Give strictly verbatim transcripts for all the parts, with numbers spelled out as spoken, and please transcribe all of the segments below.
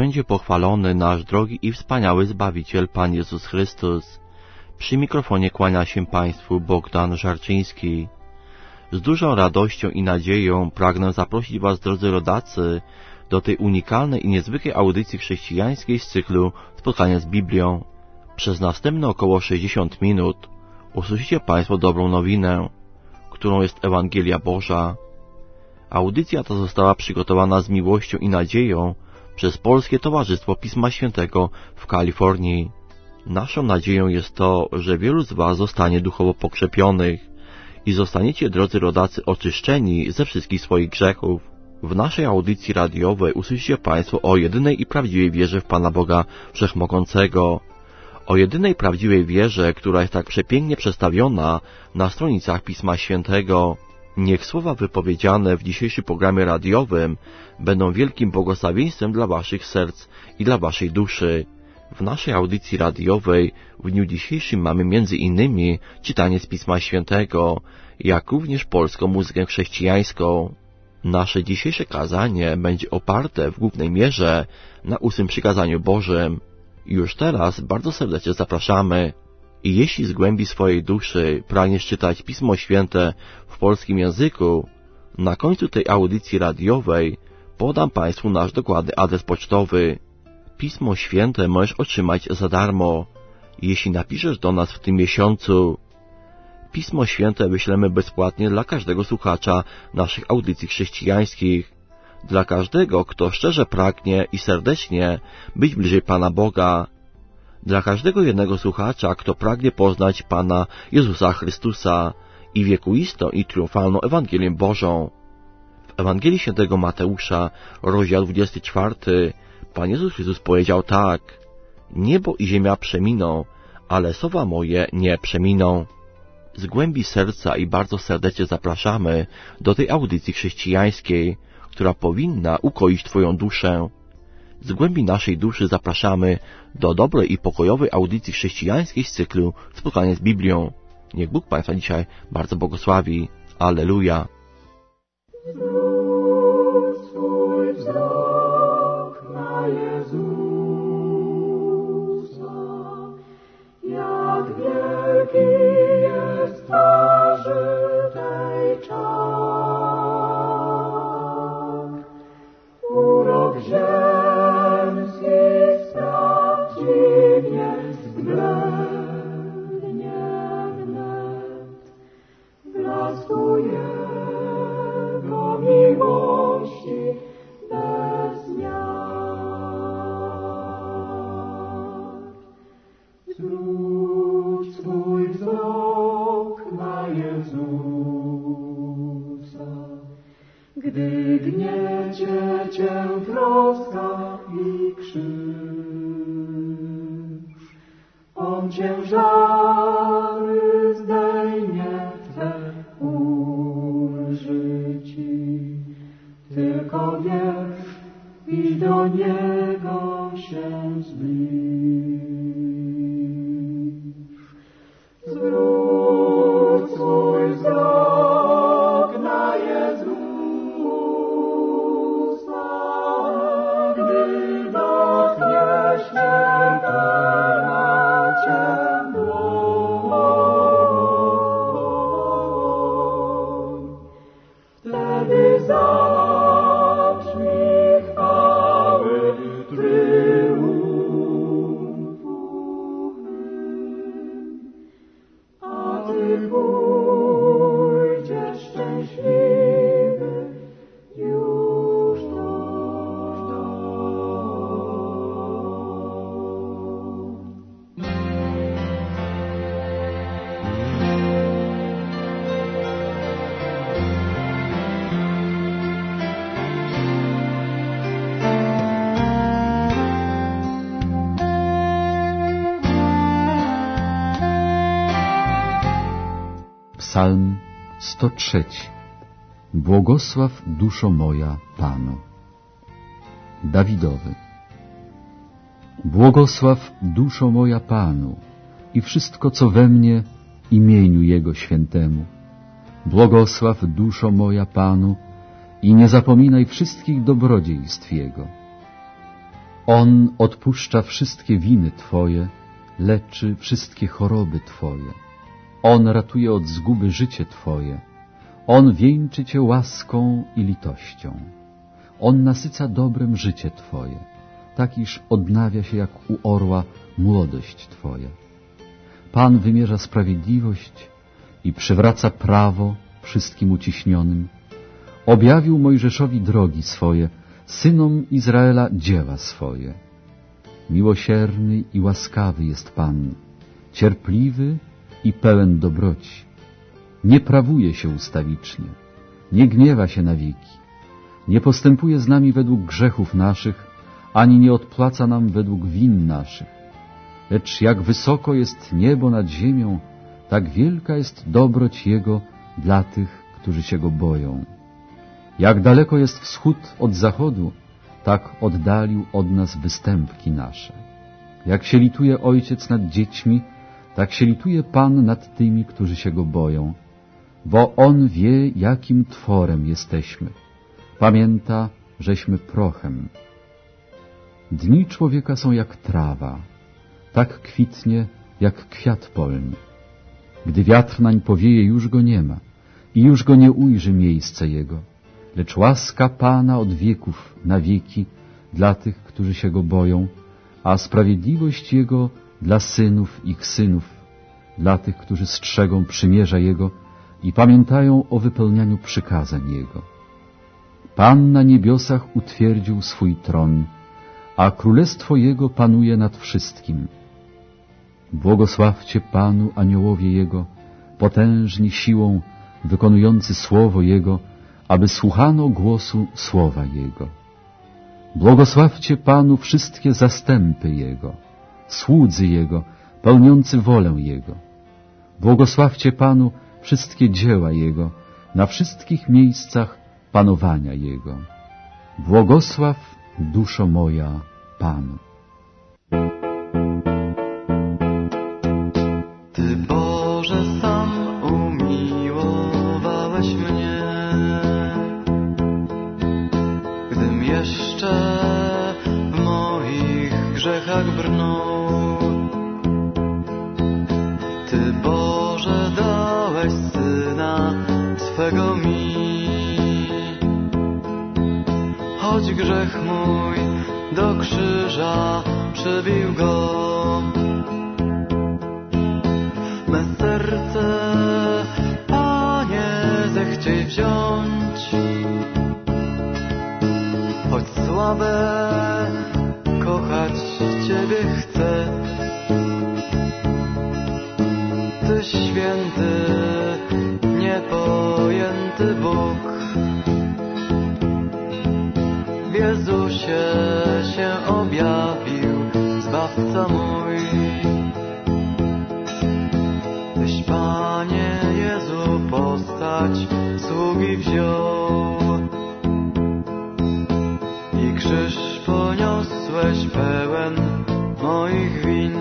będzie pochwalony nasz drogi i wspaniały Zbawiciel Pan Jezus Chrystus. Przy mikrofonie kłania się Państwu Bogdan Żarczyński. Z dużą radością i nadzieją pragnę zaprosić Was, drodzy rodacy, do tej unikalnej i niezwykłej audycji chrześcijańskiej z cyklu Spotkania z Biblią. Przez następne około sześćdziesiąt minut usłyszycie Państwo dobrą nowinę, którą jest Ewangelia Boża. Audycja ta została przygotowana z miłością i nadzieją przez Polskie Towarzystwo Pisma Świętego w Kalifornii. Naszą nadzieją jest to, że wielu z Was zostanie duchowo pokrzepionych i zostaniecie, drodzy rodacy, oczyszczeni ze wszystkich swoich grzechów. W naszej audycji radiowej usłyszycie Państwo o jedynej i prawdziwej wierze w Pana Boga Wszechmogącego, o jedynej prawdziwej wierze, która jest tak przepięknie przedstawiona na stronicach Pisma Świętego. Niech słowa wypowiedziane w dzisiejszym programie radiowym będą wielkim błogosławieństwem dla Waszych serc i dla Waszej duszy. W naszej audycji radiowej w dniu dzisiejszym mamy między innymi czytanie z Pisma Świętego, jak również polską muzykę chrześcijańską. Nasze dzisiejsze kazanie będzie oparte w głównej mierze na ósmym przykazaniu Bożym. Już teraz bardzo serdecznie zapraszamy. I jeśli z głębi swojej duszy pragniesz czytać Pismo Święte w polskim języku, na końcu tej audycji radiowej podam Państwu nasz dokładny adres pocztowy. Pismo Święte możesz otrzymać za darmo, jeśli napiszesz do nas w tym miesiącu. Pismo Święte wyślemy bezpłatnie dla każdego słuchacza naszych audycji chrześcijańskich, dla każdego, kto szczerze pragnie i serdecznie być bliżej Pana Boga, dla każdego jednego słuchacza, kto pragnie poznać Pana Jezusa Chrystusa i wiekuistą i triumfalną Ewangelię Bożą. W Ewangelii Świętego Mateusza, rozdział dwudziesty czwarty, Pan Jezus Chrystus powiedział tak: niebo i ziemia przeminą, ale słowa moje nie przeminą. Z głębi serca i bardzo serdecznie zapraszamy do tej audycji chrześcijańskiej, która powinna ukoić Twoją duszę. Z głębi naszej duszy zapraszamy do dobrej i pokojowej audycji chrześcijańskiej z cyklu Spotkanie z Biblią. Niech Bóg Państwa dzisiaj bardzo błogosławi. Alleluja. Zwróć swój wzrok na Jezusa, jak wielki jest twarzy tej czar. Urok ziemski spraw dziwnie względnie wnet, blasku Jego miłości bez miar. Zwróć swój wzrok na Jezusa, gdy gniecie Cię troska i krzyż. On ciężary zdejmie Twe, ulży Ci. Tylko wierz i do Niego się zbliż. Zwróć swój wzrok na Jezusa, gdy dotknie śmiertelna Cię dłoń. Wtedy zacznij chwały triumfu hymn, a Ty pójdziesz szczęśliwy już do Psalm sto trzy. Błogosław duszo moja Panu. Dawidowy. Błogosław duszo moja Panu i wszystko, co we mnie, imieniu Jego świętemu. Błogosław duszo moja Panu i nie zapominaj wszystkich dobrodziejstw Jego. On odpuszcza wszystkie winy Twoje, leczy wszystkie choroby Twoje. On ratuje od zguby życie Twoje. On wieńczy Cię łaską i litością. On nasyca dobrem życie Twoje, tak iż odnawia się jak u orła młodość Twoja. Pan wymierza sprawiedliwość i przywraca prawo wszystkim uciśnionym. Objawił Mojżeszowi drogi swoje, synom Izraela dzieła swoje. Miłosierny i łaskawy jest Pan, cierpliwy i pełen dobroci. Nie prawuje się ustawicznie, nie gniewa się na wieki, nie postępuje z nami według grzechów naszych, ani nie odpłaca nam według win naszych. Lecz jak wysoko jest niebo nad ziemią, tak wielka jest dobroć Jego dla tych, którzy się Go boją. Jak daleko jest wschód od zachodu, tak oddalił od nas występki nasze. Jak się lituje Ojciec nad dziećmi, tak się lituje Pan nad tymi, którzy się Go boją. Bo On wie, jakim tworem jesteśmy. Pamięta, żeśmy prochem. Dni człowieka są jak trawa, tak kwitnie jak kwiat polny. Gdy wiatr nań powieje, już go nie ma i już go nie ujrzy miejsce jego. Lecz łaska Pana od wieków na wieki dla tych, którzy się Go boją, a sprawiedliwość Jego dla synów ich synów, dla tych, którzy strzegą przymierza Jego i pamiętają o wypełnianiu przykazań Jego. Pan na niebiosach utwierdził swój tron, a królestwo Jego panuje nad wszystkim. Błogosławcie Panu aniołowie Jego, potężni siłą, wykonujący słowo Jego, aby słuchano głosu słowa Jego. Błogosławcie Panu wszystkie zastępy Jego, słudzy Jego, pełniący wolę Jego. Błogosławcie Panu wszystkie dzieła Jego, na wszystkich miejscach panowania Jego. Błogosław, duszo moja, Panu. Ty, Boże, sam umiłowałeś mnie, gdym jeszcze w moich grzechach brnął. Ty, Boże, dałeś Syna swego mi, choć grzech mój do krzyża przybił go. Me serce, Panie, zechciej wziąć, choć słabe, kochać Ciebie chcę. Ty święty, niepojęty Bóg, w Jezusie się objawił Zbawca mój. Tyś, Panie Jezu, postać sługi wziął i krzyż poniosłeś pełen moich win.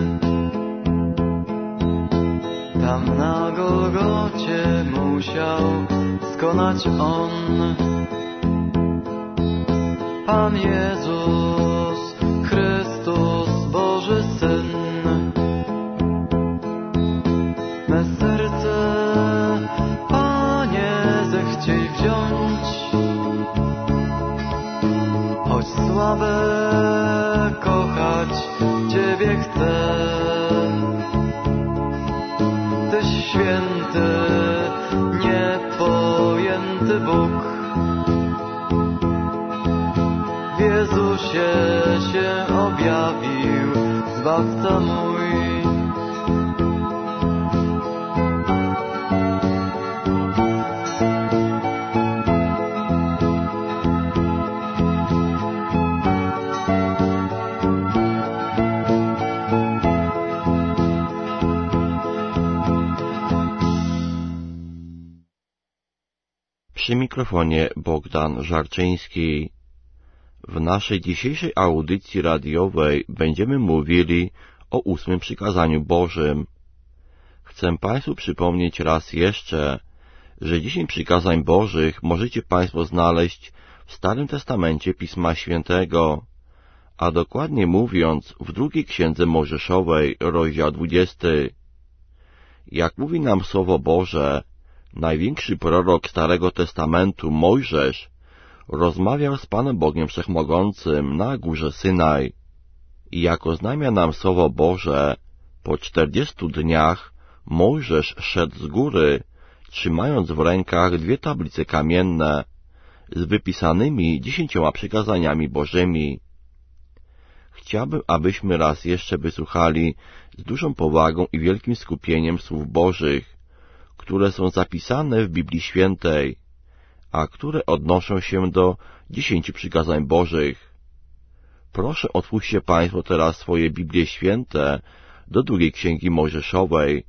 Tam na Golgocie musiał skonać On, Pan Jezus Chrystus, Boży Syn. Me serce, Panie, zechciej wziąć, choć słabe, kochać Ciebie chcę. Tyś święty, niepojęty Bóg, w Jezusie się objawił Zbawca mój. Przy mikrofonie Bogdan Żarczyński. W naszej dzisiejszej audycji radiowej będziemy mówili o ósmym przykazaniu Bożym. Chcę Państwu przypomnieć raz jeszcze, że dziesięć przykazań Bożych możecie Państwo znaleźć w Starym Testamencie Pisma Świętego, a dokładnie mówiąc w drugiej księdze Mojżeszowej, rozdział dwudziesty. Jak mówi nam Słowo Boże, największy prorok Starego Testamentu, Mojżesz, rozmawiał z Panem Bogiem Wszechmogącym na górze Synaj. I jak oznajmia nam Słowo Boże, po czterdziestu dniach Mojżesz szedł z góry, trzymając w rękach dwie tablice kamienne z wypisanymi dziesięcioma przykazaniami Bożymi. Chciałbym, abyśmy raz jeszcze wysłuchali z dużą powagą i wielkim skupieniem słów Bożych, które są zapisane w Biblii Świętej, a które odnoszą się do dziesięciu przykazań Bożych. Proszę, otwórzcie Państwo teraz swoje Biblie Święte do drugiej Księgi Mojżeszowej.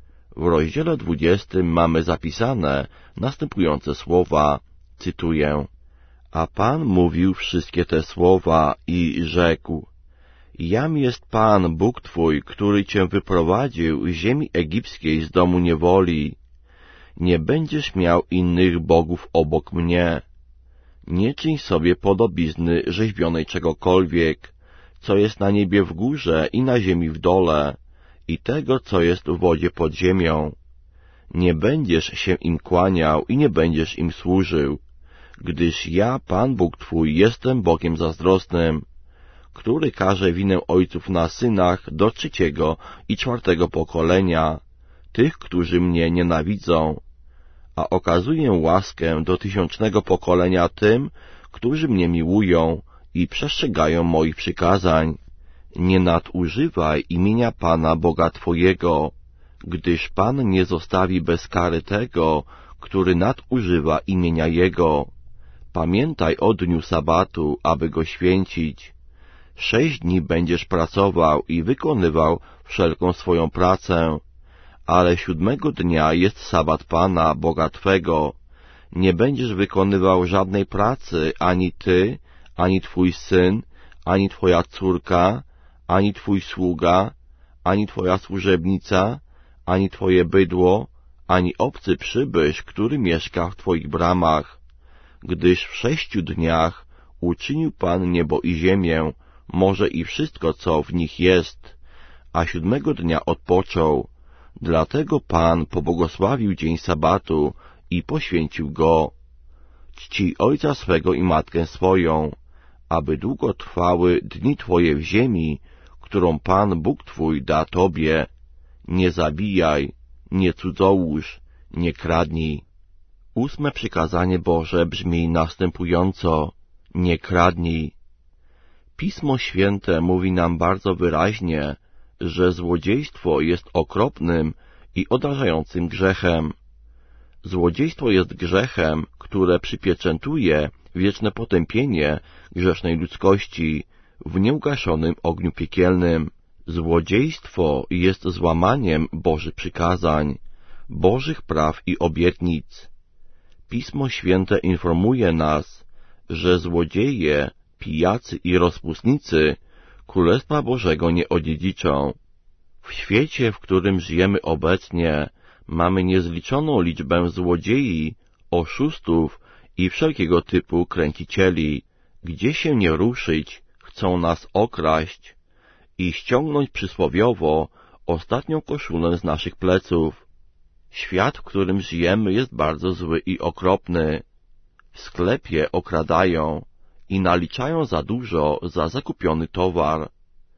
W rozdziale dwudziestym mamy zapisane następujące słowa, cytuję: A Pan mówił wszystkie te słowa i rzekł: Jam jest Pan, Bóg Twój, który Cię wyprowadził z ziemi egipskiej, z domu niewoli. Nie będziesz miał innych bogów obok mnie. Nie czyń sobie podobizny rzeźbionej czegokolwiek, co jest na niebie w górze i na ziemi w dole, i tego, co jest w wodzie pod ziemią. Nie będziesz się im kłaniał i nie będziesz im służył, gdyż ja, Pan Bóg Twój, jestem Bogiem zazdrosnym, który każe winę ojców na synach do trzeciego i czwartego pokolenia, tych, którzy mnie nienawidzą, a okazuję łaskę do tysiącznego pokolenia tym, którzy mnie miłują i przestrzegają moich przykazań. Nie nadużywaj imienia Pana Boga Twojego, gdyż Pan nie zostawi bez kary tego, który nadużywa imienia Jego. Pamiętaj o dniu sabatu, aby go święcić. Sześć dni będziesz pracował i wykonywał wszelką swoją pracę, ale siódmego dnia jest sabat Pana, Boga Twego. Nie będziesz wykonywał żadnej pracy, ani ty, ani twój syn, ani twoja córka, ani twój sługa, ani twoja służebnica, ani twoje bydło, ani obcy przybysz, który mieszka w twoich bramach. Gdyż w sześciu dniach uczynił Pan niebo i ziemię, morze i wszystko, co w nich jest, a siódmego dnia odpoczął. Dlatego Pan pobłogosławił dzień sabatu i poświęcił go. Czcij ojca swego i matkę swoją, aby długo trwały dni Twoje w ziemi, którą Pan Bóg Twój da Tobie. Nie zabijaj, nie cudzołóż, nie kradnij. Ósme przykazanie Boże brzmi następująco: nie kradnij. Pismo Święte mówi nam bardzo wyraźnie, że złodziejstwo jest okropnym i odrażającym grzechem. Złodziejstwo jest grzechem, które przypieczętuje wieczne potępienie grzesznej ludzkości w nieugaszonym ogniu piekielnym. Złodziejstwo jest złamaniem Bożych przykazań, Bożych praw i obietnic. Pismo Święte informuje nas, że złodzieje, pijacy i rozpustnicy Królestwa Bożego nie odziedziczą. W świecie, w którym żyjemy obecnie, mamy niezliczoną liczbę złodziei, oszustów i wszelkiego typu kręcicieli. Gdzie się nie ruszyć, chcą nas okraść i ściągnąć przysłowiowo ostatnią koszulę z naszych pleców. Świat, w którym żyjemy, jest bardzo zły i okropny. W sklepie okradają i naliczają za dużo za zakupiony towar.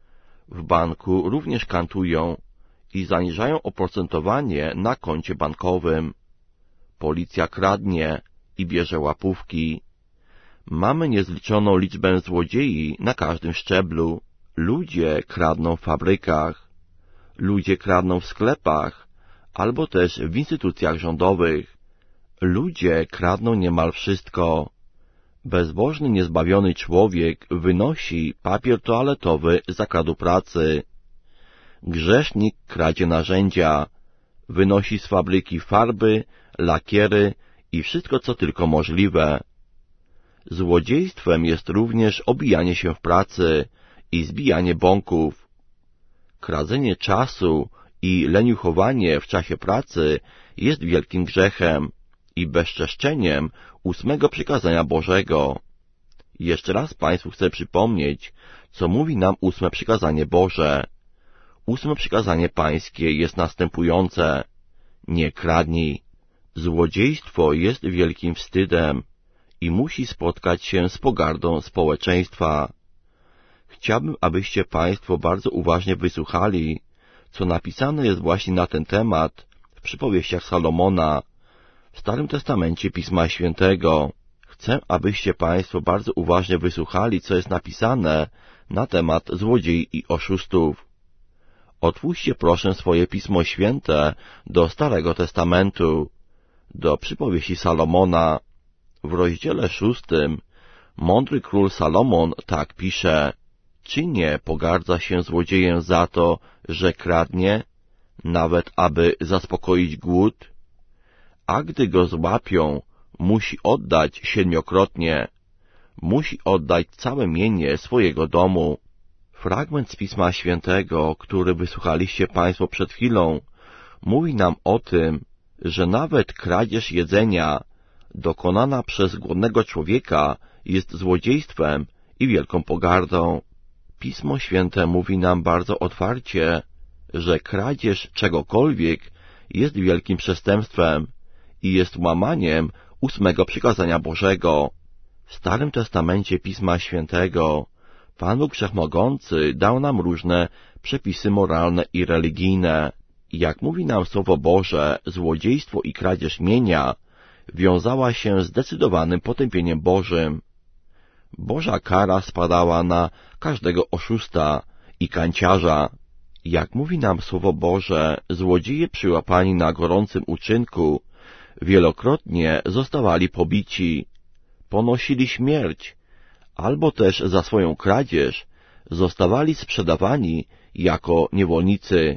W banku również kantują i zaniżają oprocentowanie na koncie bankowym. Policja kradnie i bierze łapówki. Mamy niezliczoną liczbę złodziei na każdym szczeblu. Ludzie kradną w fabrykach, ludzie kradną w sklepach, albo też w instytucjach rządowych. Ludzie kradną niemal wszystko. Bezbożny, niezbawiony człowiek wynosi papier toaletowy z zakładu pracy. Grzesznik kradzie narzędzia, wynosi z fabryki farby, lakiery i wszystko, co tylko możliwe. Złodziejstwem jest również obijanie się w pracy i zbijanie bąków. Kradzenie czasu i leniuchowanie w czasie pracy jest wielkim grzechem i bezczeszczeniem ósmego przykazania Bożego. Jeszcze raz Państwu chcę przypomnieć co mówi nam ósme przykazanie Boże. Ósme przykazanie pańskie jest następujące: nie kradnij. Złodziejstwo jest wielkim wstydem i musi spotkać się z pogardą społeczeństwa. Chciałbym, abyście państwo bardzo uważnie wysłuchali, co napisane jest właśnie na ten temat w przypowieściach Salomona, w Starym Testamencie Pisma Świętego. Chcę, abyście państwo bardzo uważnie wysłuchali, co jest napisane na temat złodziei i oszustów. Otwórzcie proszę swoje Pismo Święte do Starego Testamentu, do przypowieści Salomona. W rozdziale szóstym mądry król Salomon tak pisze: czy nie pogardza się złodziejem za to, że kradnie, nawet aby zaspokoić głód? A gdy go złapią, musi oddać siedmiokrotnie, musi oddać całe mienie swojego domu. Fragment z Pisma Świętego, który wysłuchaliście państwo przed chwilą, mówi nam o tym, że nawet kradzież jedzenia dokonana przez głodnego człowieka jest złodziejstwem i wielką pogardą. Pismo Święte mówi nam bardzo otwarcie, że kradzież czegokolwiek jest wielkim przestępstwem i jest łamaniem ósmego przykazania Bożego. W Starym Testamencie Pisma Świętego Pan Bóg Wszechmogący dał nam różne przepisy moralne i religijne. Jak mówi nam Słowo Boże, złodziejstwo i kradzież mienia wiązała się z zdecydowanym potępieniem Bożym. Boża kara spadała na każdego oszusta i kanciarza. Jak mówi nam Słowo Boże, złodzieje przyłapani na gorącym uczynku wielokrotnie zostawali pobici, ponosili śmierć, albo też za swoją kradzież zostawali sprzedawani jako niewolnicy.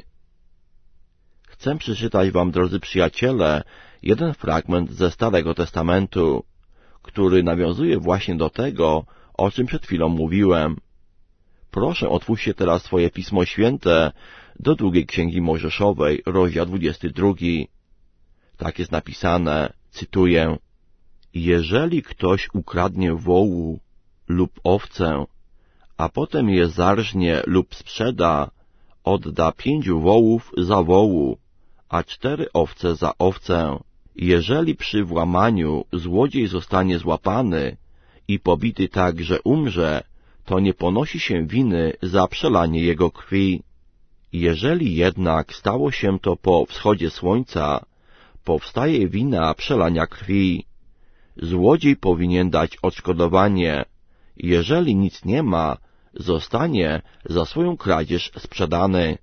Chcę przeczytać wam, drodzy przyjaciele, jeden fragment ze Starego Testamentu, który nawiązuje właśnie do tego, o czym przed chwilą mówiłem. Proszę, otwórzcie teraz swoje Pismo Święte do drugiej Księgi Mojżeszowej, rozdział dwudziesty drugi. Tak jest napisane, cytuję: jeżeli ktoś ukradnie wołu lub owcę, a potem je zarżnie lub sprzeda, odda pięciu wołów za wołu, a cztery owce za owcę. Jeżeli przy włamaniu złodziej zostanie złapany i pobity tak, że umrze, to nie ponosi się winy za przelanie jego krwi. Jeżeli jednak stało się to po wschodzie słońca, powstaje wina przelania krwi. Złodziej powinien dać odszkodowanie. Jeżeli nic nie ma, zostanie za swoją kradzież sprzedany.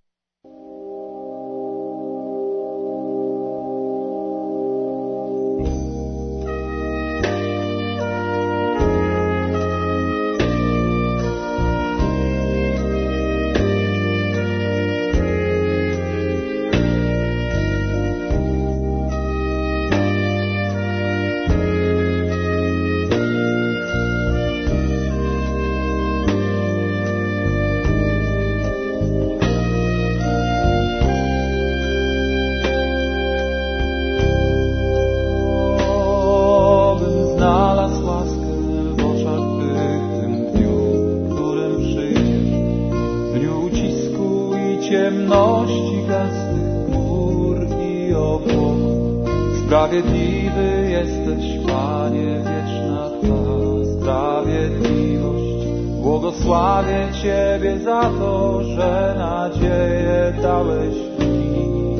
ciemności gęstych chmur i obłoków. Sprawiedliwy jesteś, Panie, wieczna Twa sprawiedliwość. Błogosławię Ciebie za to, że nadzieję dałeś mi.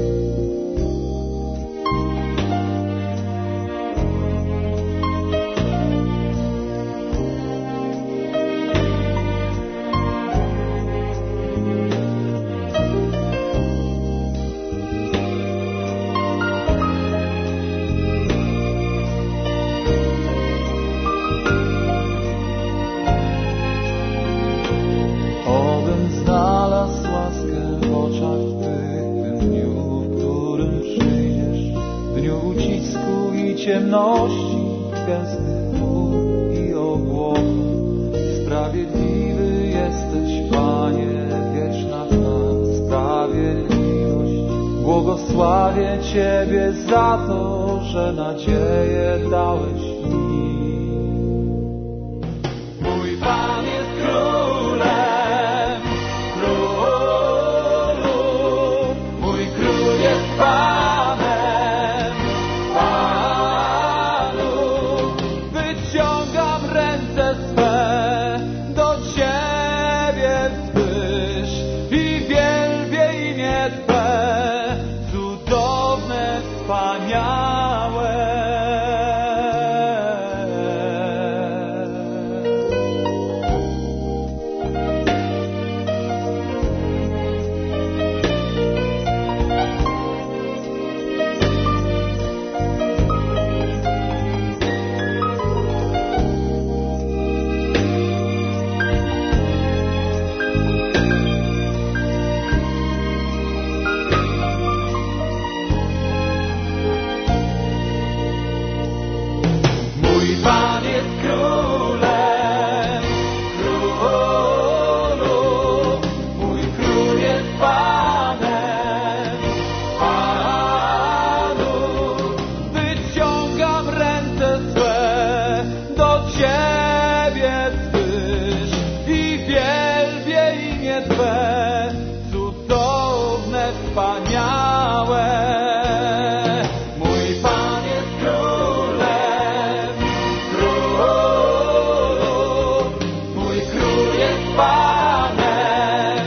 Ciemności gęstych chmur i obłoków. Sprawiedliwy jesteś, Panie, wieczna Twa sprawiedliwość. Błogosławię Ciebie za to, że nadzieję dałeś mi. Mój Pan jest królem. ręce swe do Ciebie wzwyż i wielbię imię Twe, cudowne, wspaniałe. Mój Pan jest królem królów, mój król jest Panem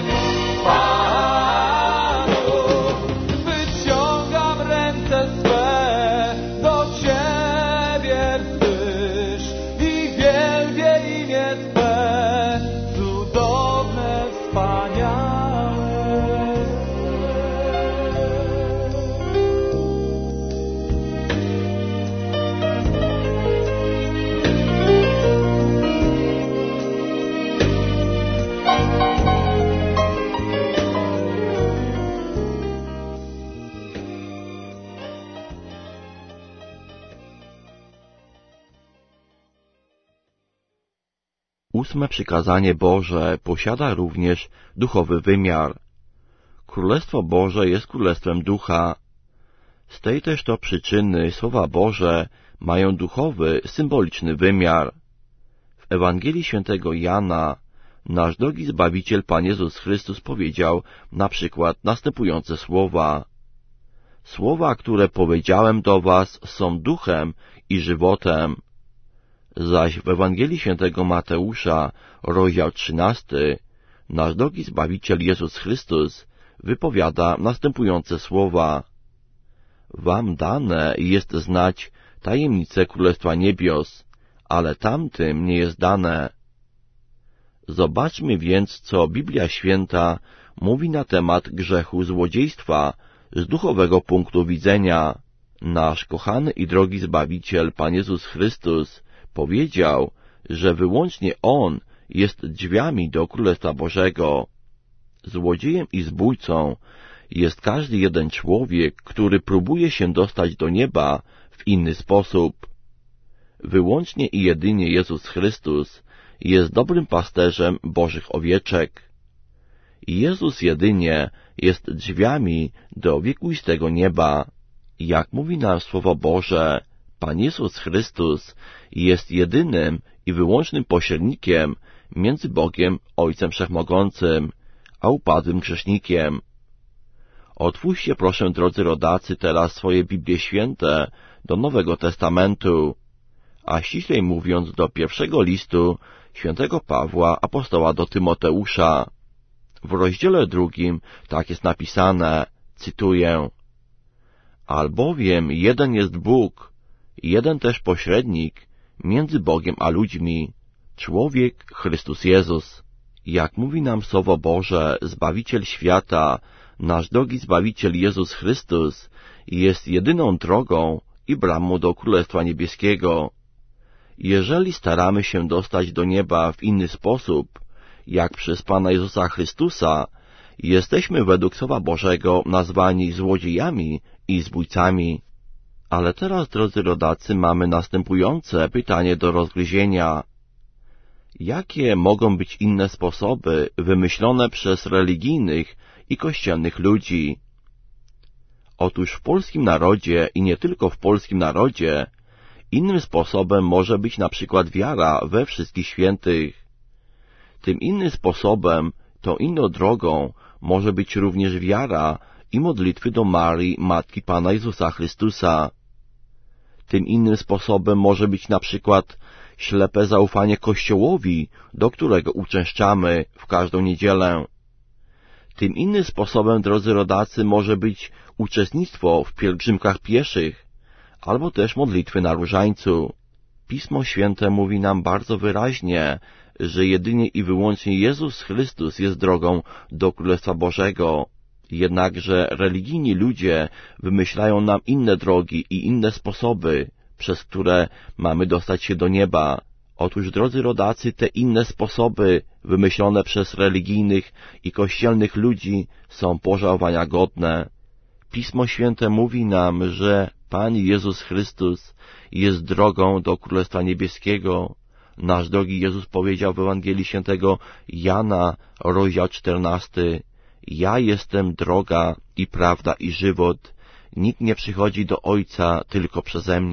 panów. Wyciągam ręce swe do Ciebie wzwyż i wielbię imię Twe, cudowne, wspaniałe. Ósme przykazanie Boże posiada również duchowy wymiar. Królestwo Boże jest królestwem ducha. Z tej też to przyczyny słowa Boże mają duchowy, symboliczny wymiar. W Ewangelii świętego Jana nasz drogi Zbawiciel Pan Jezus Chrystus powiedział na przykład następujące słowa. Słowa, które powiedziałem do was, są duchem i żywotem. Zaś w Ewangelii świętego Mateusza, rozdział trzynasty, nasz drogi Zbawiciel Jezus Chrystus wypowiada następujące słowa. Wam dane jest znać tajemnice Królestwa Niebios, ale tamtym nie jest dane. Zobaczmy więc, co Biblia Święta mówi na temat grzechu złodziejstwa z duchowego punktu widzenia. Nasz kochany i drogi Zbawiciel Pan Jezus Chrystus powiedział, że wyłącznie On jest drzwiami do Królestwa Bożego. Złodziejem i zbójcą jest każdy jeden człowiek, który próbuje się dostać do nieba w inny sposób. Wyłącznie i jedynie Jezus Chrystus jest dobrym pasterzem Bożych owieczek. Jezus jedynie jest drzwiami do wiekuistego nieba. Jak mówi nam Słowo Boże, Pan Jezus Chrystus jest jedynym i wyłącznym pośrednikiem między Bogiem, Ojcem Wszechmogącym, a upadłym grzesznikiem. Otwórzcie proszę, drodzy rodacy, teraz swoje Biblie Święte do Nowego Testamentu, a ściślej mówiąc do pierwszego listu świętego Pawła, apostoła do Tymoteusza. W rozdziale drugim tak jest napisane, cytuję, albowiem jeden jest Bóg, jeden też pośrednik między Bogiem a ludźmi, człowiek Chrystus Jezus. Jak mówi nam Słowo Boże, Zbawiciel świata, nasz drogi Zbawiciel Jezus Chrystus jest jedyną drogą i bramą do Królestwa Niebieskiego. Jeżeli staramy się dostać do nieba w inny sposób, jak przez Pana Jezusa Chrystusa, jesteśmy według Słowa Bożego nazwani złodziejami i zbójcami. Ale teraz, drodzy rodacy, mamy następujące pytanie do rozgryzienia. Jakie mogą być inne sposoby wymyślone przez religijnych i kościelnych ludzi? Otóż w polskim narodzie i nie tylko w polskim narodzie innym sposobem może być na przykład wiara we wszystkich świętych. Tym innym sposobem, tą inną drogą może być również wiara i modlitwy do Marii, Matki Pana Jezusa Chrystusa. Tym innym sposobem może być na przykład ślepe zaufanie Kościołowi, do którego uczęszczamy w każdą niedzielę. Tym innym sposobem, drodzy rodacy, może być uczestnictwo w pielgrzymkach pieszych, albo też modlitwy na różańcu. Pismo Święte mówi nam bardzo wyraźnie, że jedynie i wyłącznie Jezus Chrystus jest drogą do Królestwa Bożego. Jednakże religijni ludzie wymyślają nam inne drogi i inne sposoby, przez które mamy dostać się do nieba. Otóż, drodzy rodacy, te inne sposoby wymyślone przez religijnych i kościelnych ludzi są pożałowania godne. Pismo Święte mówi nam, że Pan Jezus Chrystus jest drogą do Królestwa Niebieskiego. Nasz drogi Jezus powiedział w Ewangelii świętego Jana, rozdział czternasty, ja jestem droga i prawda i żywot. Nikt nie przychodzi do Ojca tylko przeze mnie.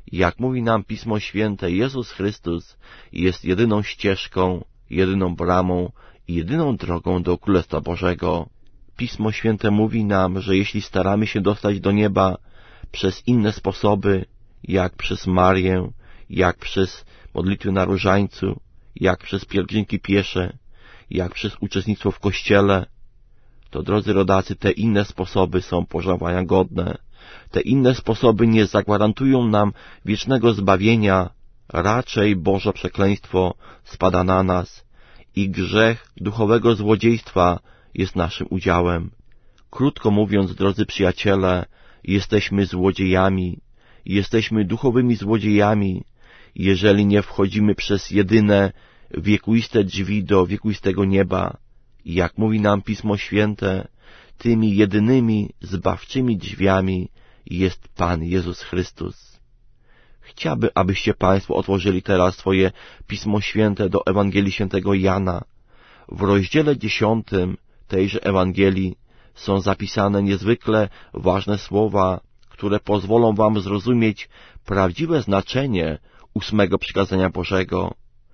Jak mówi nam Pismo Święte, Jezus Chrystus jest jedyną ścieżką, jedyną bramą i jedyną drogą do Królestwa Bożego. Pismo Święte mówi nam, że jeśli staramy się dostać do nieba przez inne sposoby, jak przez Marię, jak przez modlitwy na różańcu, jak przez pielgrzymki piesze, jak przez uczestnictwo w Kościele, to, drodzy rodacy, te inne sposoby są pożałowania godne. Te inne sposoby nie zagwarantują nam wiecznego zbawienia, raczej Boże przekleństwo spada na nas i grzech duchowego złodziejstwa jest naszym udziałem. Krótko mówiąc, drodzy przyjaciele, jesteśmy złodziejami, jesteśmy duchowymi złodziejami, jeżeli nie wchodzimy przez jedyne wiekuiste drzwi do wiekuistego nieba. I jak mówi nam Pismo Święte, tymi jedynymi zbawczymi drzwiami jest Pan Jezus Chrystus. Chciałbym, abyście Państwo otworzyli teraz swoje Pismo Święte do Ewangelii Świętego Jana. W rozdziale dziesiątym tejże Ewangelii są zapisane niezwykle ważne słowa, które pozwolą wam zrozumieć prawdziwe znaczenie ósmego przykazania Bożego.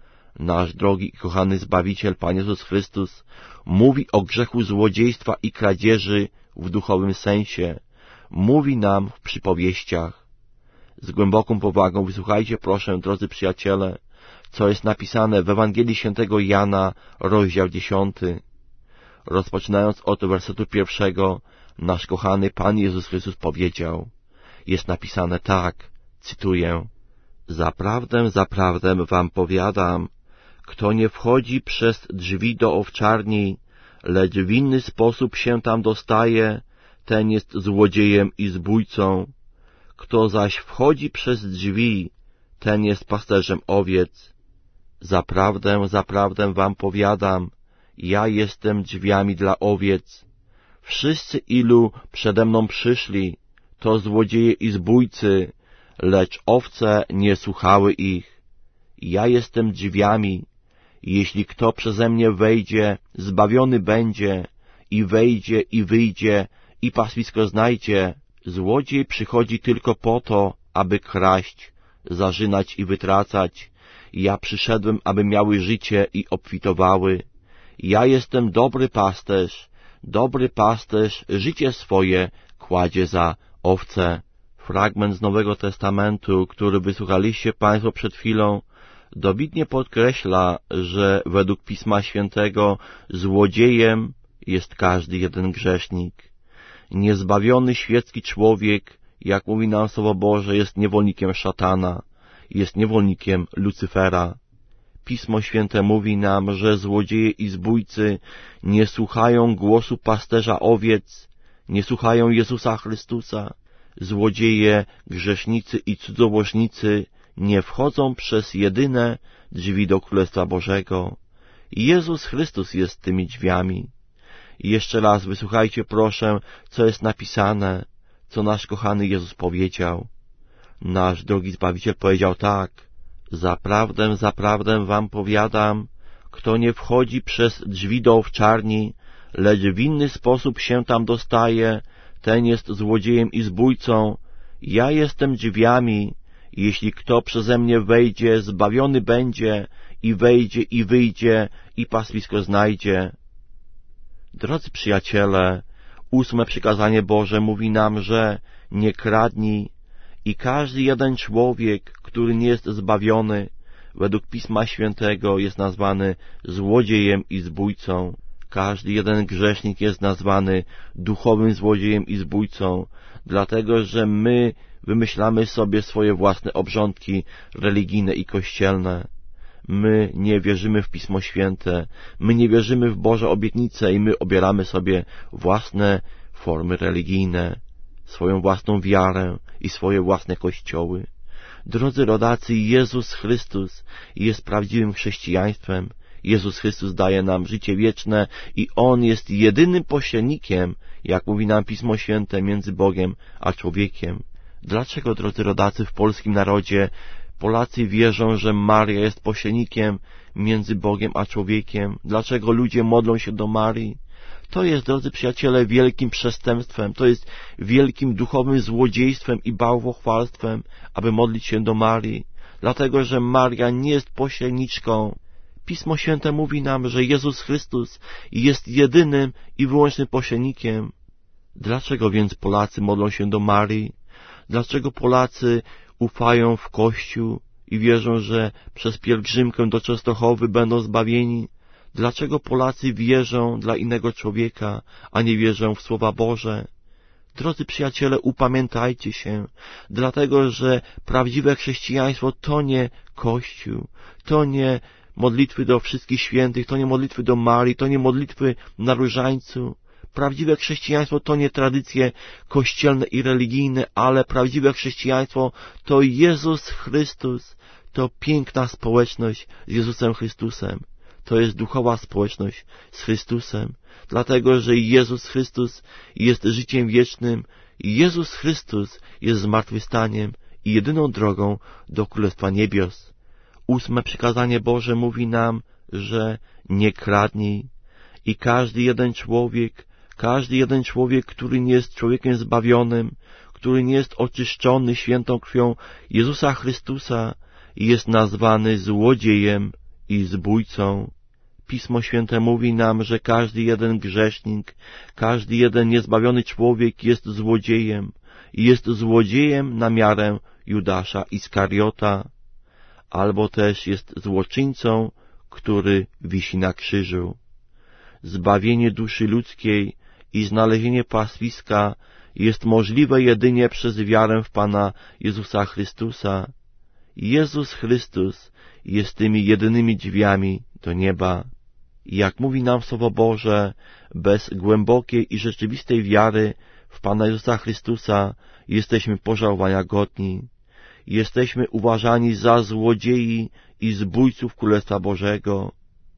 Nasz drogi i kochany Zbawiciel, Pan Jezus Chrystus, mówi o grzechu złodziejstwa i kradzieży w duchowym sensie. Mówi nam w przypowieściach. Z głęboką powagą wysłuchajcie, proszę, drodzy przyjaciele, co jest napisane w Ewangelii Świętego Jana, rozdział dziesiąty. Rozpoczynając od wersetu pierwszego, nasz kochany Pan Jezus Chrystus powiedział, jest napisane tak, cytuję, Zaprawdę, zaprawdę wam powiadam, kto nie wchodzi przez drzwi do owczarni, lecz w inny sposób się tam dostaje, ten jest złodziejem i zbójcą. Kto zaś wchodzi przez drzwi, ten jest pasterzem owiec. Zaprawdę, zaprawdę wam powiadam, ja jestem drzwiami dla owiec. Wszyscy, ilu przede mną przyszli, to złodzieje i zbójcy, lecz owce nie słuchały ich. Ja jestem drzwiami. Jeśli kto przeze mnie wejdzie, zbawiony będzie, i wejdzie, i wyjdzie, i pastwisko znajdzie. Złodziej przychodzi tylko po to, aby kraść, zarzynać i wytracać. Ja przyszedłem, aby miały życie i obfitowały. Ja jestem dobry pasterz. Dobry pasterz życie swoje kładzie za owce. Fragment z Nowego Testamentu, który wysłuchaliście Państwo przed chwilą, dobitnie podkreśla, że według Pisma Świętego złodziejem jest każdy jeden grzesznik. Niezbawiony świecki człowiek, jak mówi nam Słowo Boże, jest niewolnikiem szatana, jest niewolnikiem Lucyfera. Pismo Święte mówi nam, że złodzieje i zbójcy nie słuchają głosu pasterza owiec, nie słuchają Jezusa Chrystusa. Złodzieje, grzesznicy i cudzołożnicy nie wchodzą przez jedyne drzwi do Królestwa Bożego. Jezus Chrystus jest tymi drzwiami. I jeszcze raz wysłuchajcie, proszę, co jest napisane, co nasz kochany Jezus powiedział. Nasz drogi Zbawiciel powiedział tak, zaprawdę, zaprawdę wam powiadam, kto nie wchodzi przez drzwi do owczarni, lecz w inny sposób się tam dostaje, ten jest złodziejem i zbójcą. Ja jestem drzwiami. Jeśli kto przeze mnie wejdzie, zbawiony będzie, i wejdzie, i wyjdzie, i pastwisko znajdzie. Drodzy przyjaciele, ósme przykazanie Boże mówi nam, że nie kradnij, i każdy jeden człowiek, który nie jest zbawiony, według Pisma Świętego jest nazwany złodziejem i zbójcą. Każdy jeden grzesznik jest nazwany duchowym złodziejem i zbójcą, dlatego że my wymyślamy sobie swoje własne obrządki religijne i kościelne. My nie wierzymy w Pismo Święte, my nie wierzymy w Boże obietnice i my obieramy sobie własne formy religijne, swoją własną wiarę i swoje własne kościoły. Drodzy rodacy, Jezus Chrystus jest prawdziwym chrześcijaństwem. Jezus Chrystus daje nam życie wieczne i On jest jedynym pośrednikiem, jak mówi nam Pismo Święte, między Bogiem a człowiekiem. Dlaczego, drodzy rodacy, w polskim narodzie Polacy wierzą, że Maria jest pośrednikiem między Bogiem a człowiekiem? Dlaczego ludzie modlą się do Marii? To jest, drodzy przyjaciele, wielkim przestępstwem, to jest wielkim duchowym złodziejstwem i bałwochwalstwem, aby modlić się do Marii, dlatego że Maria nie jest pośredniczką. Pismo Święte mówi nam, że Jezus Chrystus jest jedynym i wyłącznym pośrednikiem. Dlaczego więc Polacy modlą się do Marii? Dlaczego Polacy ufają w Kościół i wierzą, że przez pielgrzymkę do Częstochowy będą zbawieni? Dlaczego Polacy wierzą dla innego człowieka, a nie wierzą w Słowa Boże? Drodzy przyjaciele, upamiętajcie się, dlatego że prawdziwe chrześcijaństwo to nie Kościół, to nie modlitwy do wszystkich świętych, to nie modlitwy do Marii, to nie modlitwy na różańcu. Prawdziwe chrześcijaństwo to nie tradycje kościelne i religijne, ale prawdziwe chrześcijaństwo to Jezus Chrystus, to piękna społeczność z Jezusem Chrystusem. To jest duchowa społeczność z Chrystusem, dlatego że Jezus Chrystus jest życiem wiecznym, Jezus Chrystus jest zmartwychwstaniem i jedyną drogą do Królestwa Niebios. Ósme przykazanie Boże mówi nam, że nie kradnij i każdy jeden człowiek, każdy jeden człowiek, który nie jest człowiekiem zbawionym, który nie jest oczyszczony świętą krwią Jezusa Chrystusa, jest nazwany złodziejem i zbójcą. Pismo Święte mówi nam, że każdy jeden grzesznik, każdy jeden niezbawiony człowiek jest złodziejem i jest złodziejem na miarę Judasza Iskariota, albo też jest złoczyńcą, który wisi na krzyżu. Zbawienie duszy ludzkiej i znalezienie pastwiska jest możliwe jedynie przez wiarę w Pana Jezusa Chrystusa. Jezus Chrystus jest tymi jedynymi drzwiami do nieba. I jak mówi nam Słowo Boże, bez głębokiej i rzeczywistej wiary w Pana Jezusa Chrystusa jesteśmy pożałowania godni. Jesteśmy uważani za złodziei i zbójców Królestwa Bożego.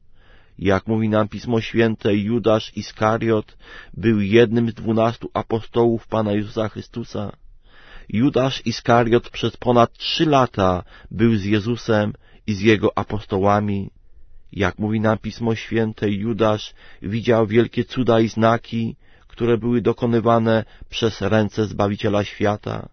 Jak mówi nam Pismo Święte, Judasz Iskariot był jednym z dwunastu apostołów Pana Jezusa Chrystusa. Judasz Iskariot przez ponad trzy lata był z Jezusem i z Jego apostołami. Jak mówi nam Pismo Święte, Judasz widział wielkie cuda i znaki, które były dokonywane przez ręce Zbawiciela świata.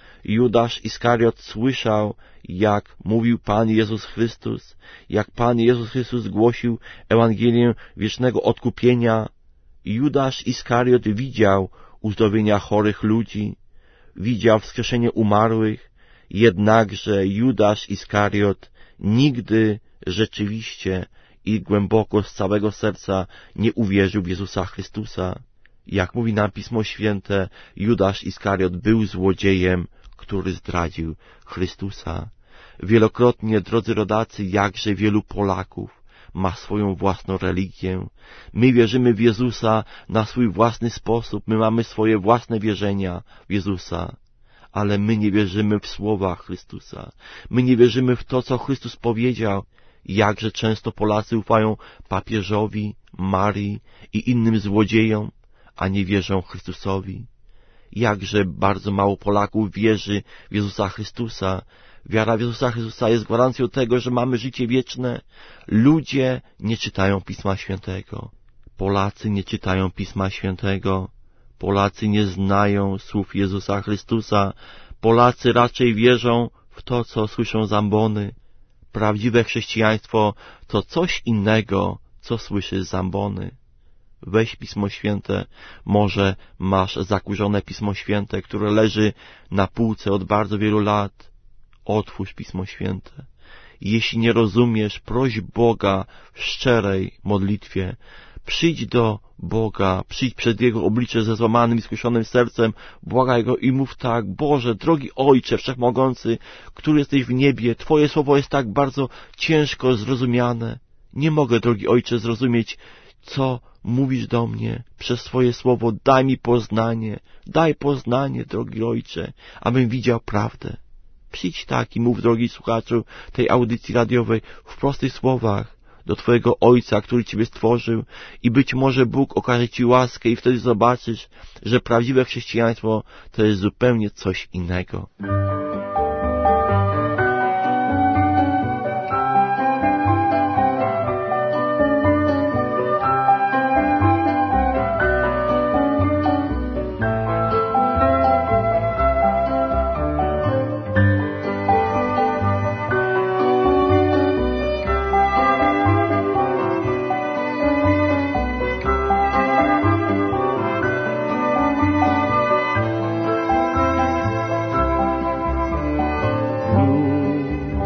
Judasz Iskariot słyszał, jak mówił Pan Jezus Chrystus, jak Pan Jezus Chrystus głosił Ewangelię wiecznego odkupienia. Judasz Iskariot widział uzdrowienia chorych ludzi, widział wskrzeszenie umarłych, jednakże Judasz Iskariot nigdy rzeczywiście i głęboko z całego serca nie uwierzył w Jezusa Chrystusa. Jak mówi nam Pismo Święte, Judasz Iskariot był złodziejem, który zdradził Chrystusa. Wielokrotnie, drodzy rodacy, jakże wielu Polaków ma swoją własną religię. My wierzymy w Jezusa na swój własny sposób, my mamy swoje własne wierzenia w Jezusa, ale my nie wierzymy w słowa Chrystusa. My nie wierzymy w to, co Chrystus powiedział. Jakże często Polacy ufają papieżowi, Marii i innym złodziejom, a nie wierzą Chrystusowi. Jakże bardzo mało Polaków wierzy w Jezusa Chrystusa. Wiara w Jezusa Chrystusa jest gwarancją tego, że mamy życie wieczne. Ludzie nie czytają Pisma Świętego. Polacy nie czytają Pisma Świętego. Polacy nie znają słów Jezusa Chrystusa. Polacy raczej wierzą w to, co słyszą z ambony. Prawdziwe chrześcijaństwo to coś innego, co słyszy z ambony. Weź Pismo Święte, może masz zakurzone Pismo Święte, które leży na półce od bardzo wielu lat. Otwórz Pismo Święte. Jeśli nie rozumiesz, proś Boga w szczerej modlitwie. Przyjdź do Boga, przyjdź przed Jego oblicze ze złamanym i skruszonym sercem, błagaj Go i mów tak: Boże, drogi Ojcze Wszechmogący, który jesteś w niebie, Twoje słowo jest tak bardzo ciężko zrozumiane. Nie mogę, drogi Ojcze, zrozumieć, co mówisz do mnie przez Twoje słowo. Daj mi poznanie, daj poznanie, drogi Ojcze, abym widział prawdę. Przyjdź tak i mów, drogi słuchaczu tej audycji radiowej, w prostych słowach do Twojego Ojca, który Ciebie stworzył, i być może Bóg okaże Ci łaskę i wtedy zobaczysz, że prawdziwe chrześcijaństwo to jest zupełnie coś innego.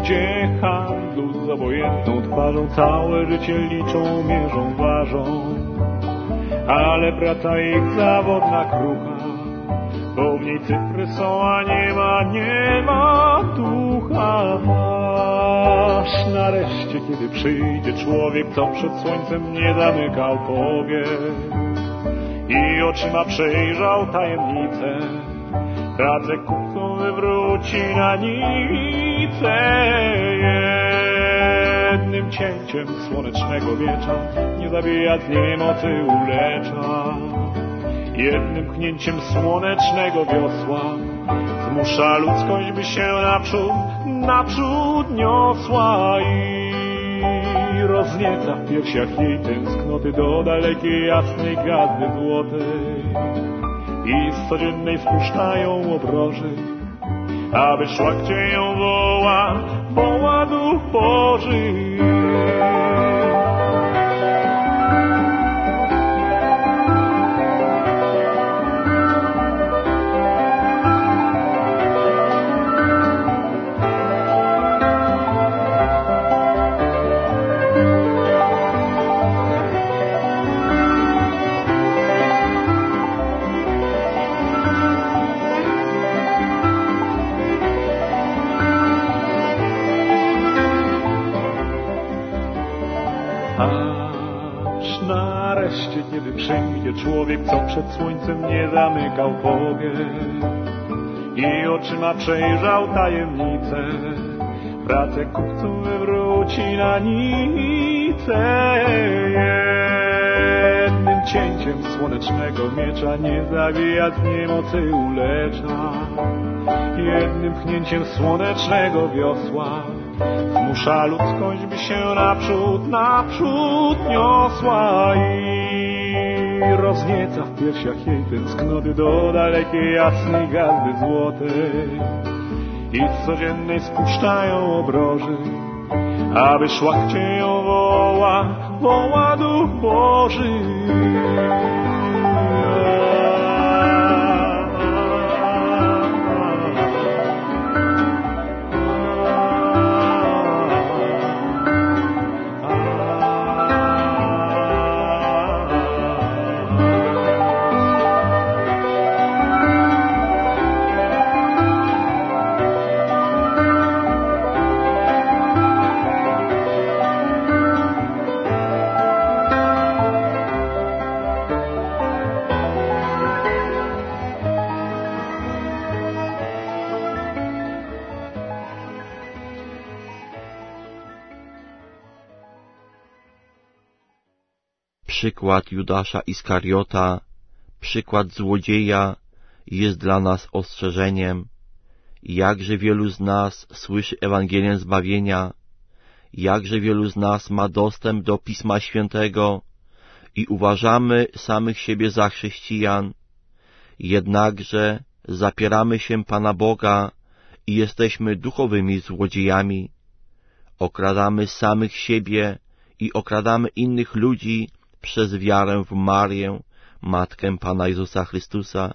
punkcie handlu z obojętną twarzą całe życie liczą, mierzą, ważą, ale praca ich zawodna krucha, bo w niej cyfry są, a nie ma, nie ma ducha. Aż nareszcie, kiedy przyjdzie człowiek, co przed słońcem nie zamykał powiek i oczyma przejrzał tajemnicę, pracę kupcom wywróci na nicę. Jednym cięciem słonecznego miecza nie zabija z niemocy, ulecza. Jednym pchnięciem słonecznego wiosła zmusza ludzkość, by się naprzód, naprzód niosła i roznieca w piersiach jej tęsknoty do dalekiej, jasnej gwiazdy złotej. I z codziennej spuszczają obroży, aby szła, gdzie ją woła, woła Duch Boży. Aż nareszcie, kiedy przyjdzie człowiek, co przed słońcem nie zamykał powiek i oczyma przejrzał tajemnicę, pracę kupców wywróci na nicę. Jednym cięciem słonecznego miecza nie zabija z niemocy, ulecza. Jednym pchnięciem słonecznego wiosła zmusza ludzkość, by się naprzód, naprzód niosła i roznieca w piersiach jej tęsknoty do dalekiej, jasnej gwiazdy złotej. I z codziennej spuszczają obroży, aby szła, gdzie ją woła, woła Duch Boży. Przykład Judasza Iskariota, przykład złodzieja jest dla nas ostrzeżeniem. Jakże wielu z nas słyszy Ewangelię zbawienia, jakże wielu z nas ma dostęp do Pisma Świętego i uważamy samych siebie za chrześcijan, jednakże zapieramy się Pana Boga i jesteśmy duchowymi złodziejami. Okradamy samych siebie i okradamy innych ludzi przez wiarę w Marię, Matkę Pana Jezusa Chrystusa.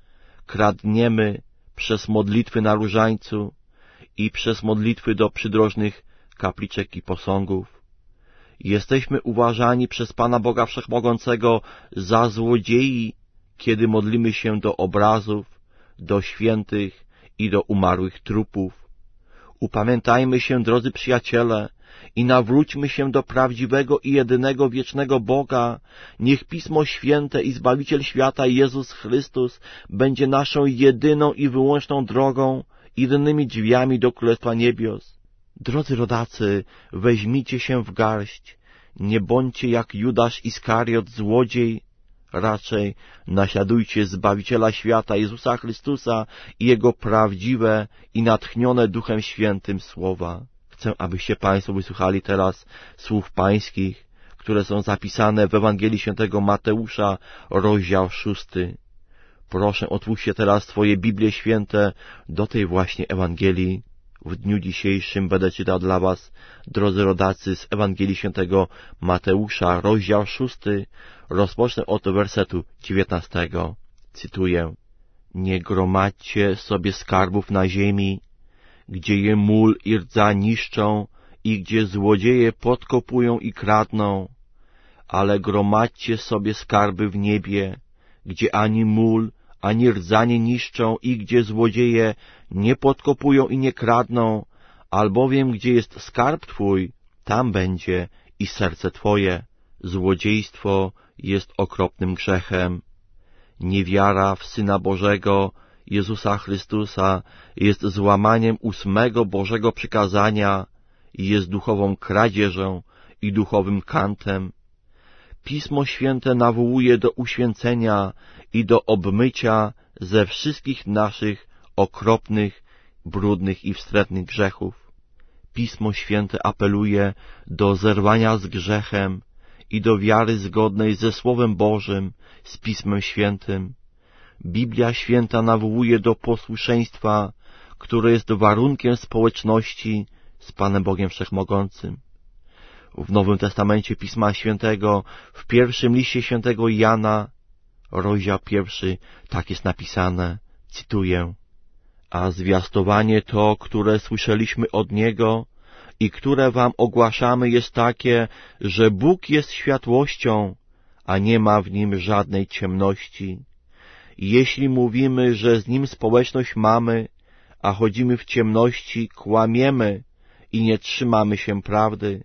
Kradniemy przez modlitwy na różańcu i przez modlitwy do przydrożnych kapliczek i posągów. Jesteśmy uważani przez Pana Boga Wszechmogącego za złodziei, kiedy modlimy się do obrazów, do świętych i do umarłych trupów. Upamiętajmy się, drodzy przyjaciele, i nawróćmy się do prawdziwego i jedynego wiecznego Boga. Niech Pismo Święte i Zbawiciel świata Jezus Chrystus będzie naszą jedyną i wyłączną drogą, jedynymi drzwiami do Królestwa Niebios. Drodzy rodacy, weźmijcie się w garść, nie bądźcie jak Judasz Iskariot, złodziej, raczej naśladujcie Zbawiciela świata Jezusa Chrystusa i Jego prawdziwe i natchnione Duchem Świętym słowa. Chcę, abyście Państwo wysłuchali teraz słów Pańskich, które są zapisane w Ewangelii Świętego Mateusza, rozdział szósty. Proszę, otwórzcie teraz Twoje Biblie Święte do tej właśnie Ewangelii. W dniu dzisiejszym będę czytał dla Was, drodzy rodacy, z Ewangelii Świętego Mateusza, rozdział szósty. Rozpocznę od wersetu dziewiętnastego. Cytuję. Nie gromadźcie sobie skarbów na ziemi, gdzie je mól i rdza niszczą i gdzie złodzieje podkopują i kradną, ale gromadźcie sobie skarby w niebie, gdzie ani mól, ani rdza nie niszczą i gdzie złodzieje nie podkopują i nie kradną, albowiem gdzie jest skarb Twój, tam będzie i serce Twoje. Złodziejstwo jest okropnym grzechem. Niewiara w Syna Bożego, Jezusa Chrystusa, jest złamaniem ósmego Bożego przykazania i jest duchową kradzieżą i duchowym kantem. Pismo Święte nawołuje do uświęcenia i do obmycia ze wszystkich naszych okropnych, brudnych i wstrętnych grzechów. Pismo Święte apeluje do zerwania z grzechem i do wiary zgodnej ze Słowem Bożym, z Pismem Świętym. Biblia Święta nawołuje do posłuszeństwa, które jest warunkiem społeczności z Panem Bogiem Wszechmogącym. W Nowym Testamencie Pisma Świętego, w pierwszym liście świętego Jana, rozdział pierwszy, tak jest napisane, cytuję: a zwiastowanie to, które słyszeliśmy od Niego i które wam ogłaszamy, jest takie, że Bóg jest światłością, a nie ma w Nim żadnej ciemności. Jeśli mówimy, że z Nim społeczność mamy, a chodzimy w ciemności, kłamiemy i nie trzymamy się prawdy.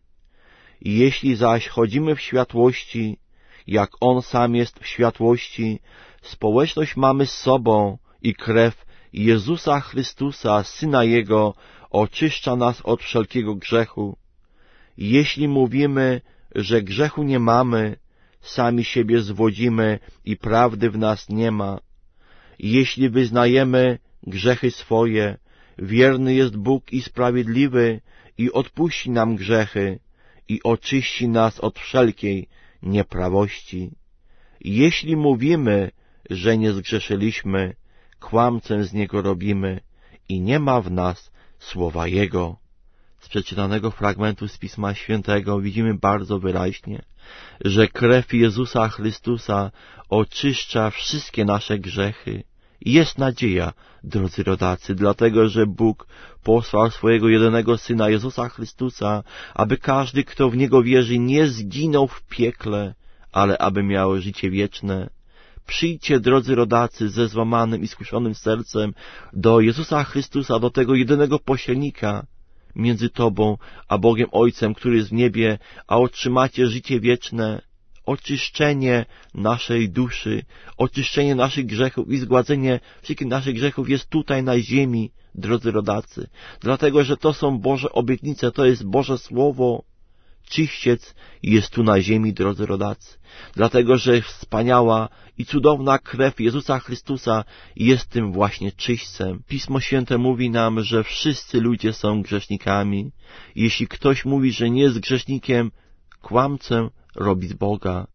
Jeśli zaś chodzimy w światłości, jak On sam jest w światłości, społeczność mamy z sobą i krew Jezusa Chrystusa, Syna Jego, oczyszcza nas od wszelkiego grzechu. Jeśli mówimy, że grzechu nie mamy, sami siebie zwodzimy i prawdy w nas nie ma. Jeśli wyznajemy grzechy swoje, wierny jest Bóg i sprawiedliwy i odpuści nam grzechy i oczyści nas od wszelkiej nieprawości. Jeśli mówimy, że nie zgrzeszyliśmy, kłamcę z Niego robimy i nie ma w nas słowa Jego. Z przeczytanego fragmentu z Pisma Świętego widzimy bardzo wyraźnie, że krew Jezusa Chrystusa oczyszcza wszystkie nasze grzechy. Jest nadzieja, drodzy rodacy, dlatego że Bóg posłał swojego jedynego Syna Jezusa Chrystusa, aby każdy, kto w Niego wierzy, nie zginął w piekle, ale aby miał życie wieczne. Przyjdźcie, drodzy rodacy, ze złamanym i skruszonym sercem do Jezusa Chrystusa, do tego jedynego pośrednika między Tobą a Bogiem Ojcem, który jest w niebie, a otrzymacie życie wieczne, oczyszczenie naszej duszy, oczyszczenie naszych grzechów i zgładzenie wszystkich naszych grzechów jest tutaj na ziemi, drodzy rodacy. Dlatego, że to są Boże obietnice, to jest Boże Słowo. Czyściec jest tu na ziemi, drodzy rodacy. Dlatego, że wspaniała i cudowna krew Jezusa Chrystusa jest tym właśnie czyśćcem. Pismo Święte mówi nam, że wszyscy ludzie są grzesznikami. Jeśli ktoś mówi, że nie jest grzesznikiem, kłamcę robi z Boga.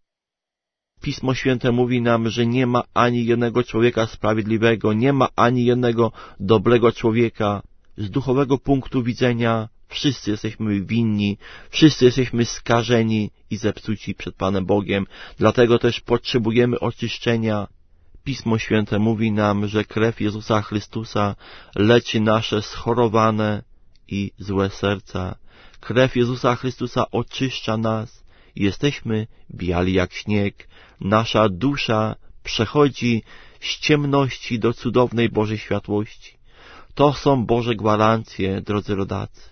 Pismo Święte mówi nam, że nie ma ani jednego człowieka sprawiedliwego, nie ma ani jednego dobrego człowieka. Z duchowego punktu widzenia wszyscy jesteśmy winni, wszyscy jesteśmy skażeni i zepsuci przed Panem Bogiem. Dlatego też potrzebujemy oczyszczenia. Pismo Święte mówi nam, że krew Jezusa Chrystusa leczy nasze schorowane i złe serca. Krew Jezusa Chrystusa oczyszcza nas. Jesteśmy biali jak śnieg. Nasza dusza przechodzi z ciemności do cudownej Bożej światłości. To są Boże gwarancje, drodzy rodacy.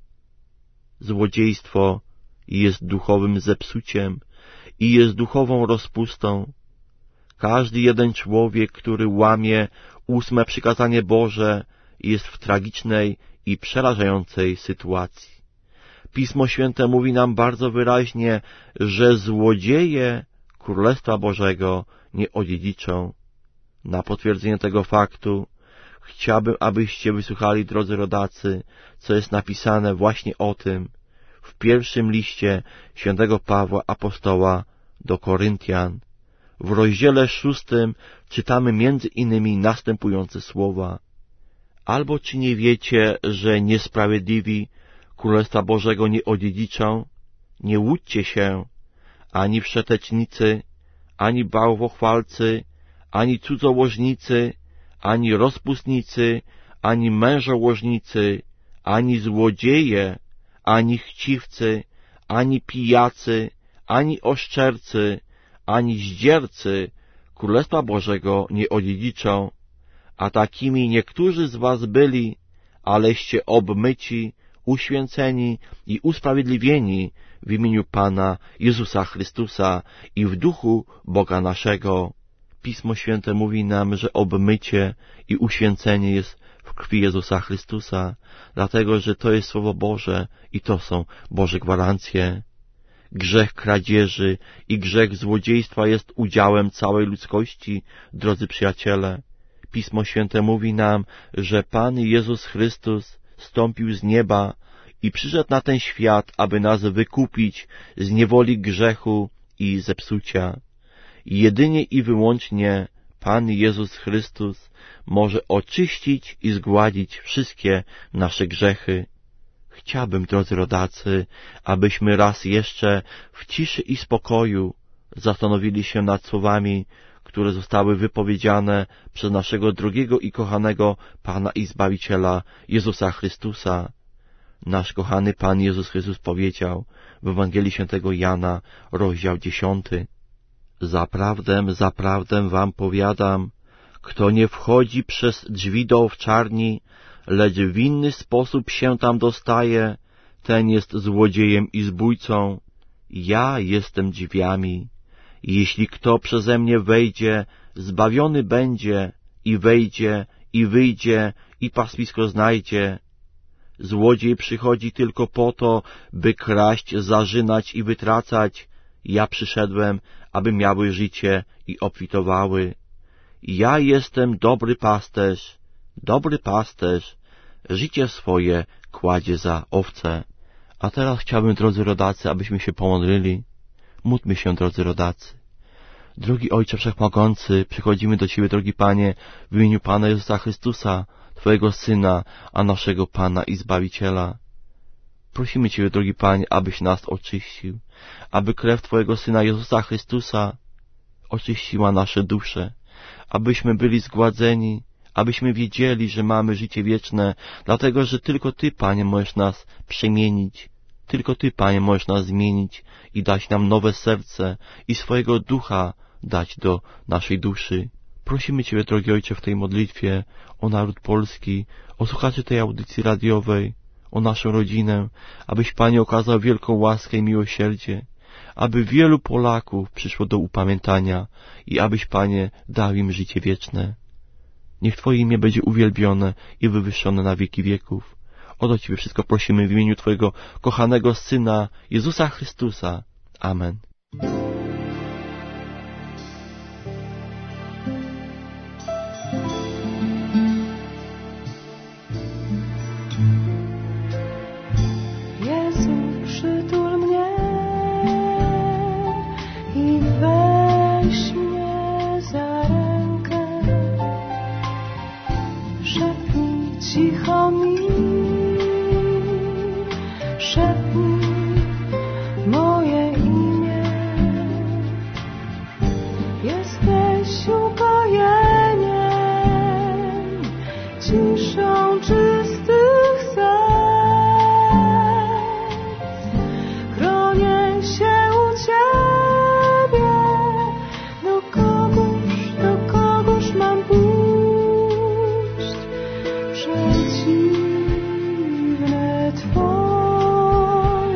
Złodziejstwo jest duchowym zepsuciem i jest duchową rozpustą. Każdy jeden człowiek, który łamie ósme przykazanie Boże, jest w tragicznej i przerażającej sytuacji. Pismo Święte mówi nam bardzo wyraźnie, że złodzieje Królestwa Bożego nie odziedziczą. Na potwierdzenie tego faktu chciałbym, abyście wysłuchali, drodzy rodacy, co jest napisane właśnie o tym w pierwszym liście świętego Pawła Apostoła do Koryntian. W rozdziale szóstym czytamy między innymi następujące słowa. Albo czy nie wiecie, że niesprawiedliwi Królestwa Bożego nie odziedziczą? Nie łudźcie się, ani wszetecznicy, ani bałwochwalcy, ani cudzołożnicy, ani rozpustnicy, ani mężołożnicy, ani złodzieje, ani chciwcy, ani pijacy, ani oszczercy, ani zdziercy Królestwa Bożego nie odziedziczą. A takimi niektórzy z was byli, aleście obmyci, uświęceni i usprawiedliwieni w imieniu Pana Jezusa Chrystusa i w duchu Boga naszego. Pismo Święte mówi nam, że obmycie i uświęcenie jest w krwi Jezusa Chrystusa, dlatego, że to jest Słowo Boże i to są Boże gwarancje. Grzech kradzieży i grzech złodziejstwa jest udziałem całej ludzkości, drodzy przyjaciele. Pismo Święte mówi nam, że Pan Jezus Chrystus zstąpił z nieba i przyszedł na ten świat, aby nas wykupić z niewoli grzechu i zepsucia. Jedynie i wyłącznie Pan Jezus Chrystus może oczyścić i zgładzić wszystkie nasze grzechy. Chciałbym, drodzy rodacy, abyśmy raz jeszcze w ciszy i spokoju zastanowili się nad słowami, które zostały wypowiedziane przez naszego drogiego i kochanego Pana i Zbawiciela Jezusa Chrystusa. Nasz kochany Pan Jezus Chrystus powiedział w Ewangelii Świętego Jana, rozdział dziesiąty. Zaprawdę, zaprawdę wam powiadam, kto nie wchodzi przez drzwi do owczarni, lecz w inny sposób się tam dostaje, ten jest złodziejem i zbójcą. Ja jestem drzwiami. Jeśli kto przeze mnie wejdzie, zbawiony będzie i wejdzie i wyjdzie i pastwisko znajdzie. Złodziej przychodzi tylko po to, by kraść, zarzynać i wytracać. Ja przyszedłem, aby miały życie i obfitowały. Ja jestem dobry pasterz, dobry pasterz, życie swoje kładzie za owce. A teraz chciałbym, drodzy rodacy, abyśmy się pomodlili. Módlmy się, drodzy rodacy. Drogi Ojcze Wszechmogący, przychodzimy do Ciebie, drogi Panie, w imieniu Pana Jezusa Chrystusa, Twojego Syna, a naszego Pana i Zbawiciela. Prosimy Ciebie, drogi Panie, abyś nas oczyścił, aby krew Twojego Syna Jezusa Chrystusa oczyściła nasze dusze, abyśmy byli zgładzeni, abyśmy wiedzieli, że mamy życie wieczne, dlatego, że tylko Ty, Panie, możesz nas przemienić. Tylko Ty, Panie, możesz nas zmienić i dać nam nowe serce i swojego ducha dać do naszej duszy. Prosimy Ciebie, drogi Ojcze, w tej modlitwie o naród polski, o słuchaczy tej audycji radiowej, o naszą rodzinę, abyś, Panie, okazał wielką łaskę i miłosierdzie, aby wielu Polaków przyszło do upamiętania i abyś, Panie, dał im życie wieczne. Niech Twoje imię będzie uwielbione i wywyższone na wieki wieków. O Ciebie wszystko prosimy w imieniu Twojego kochanego Syna, Jezusa Chrystusa. Amen. Jezu, przytul mnie i weź mnie za rękę. Szepnij cicho mi, szepnij moje imię. Jesteś ukojeniem, ciszą czystych serc. Chronię się u Ciebie, do kogóż, do kogóż mam pójść? Przeciwne Twoje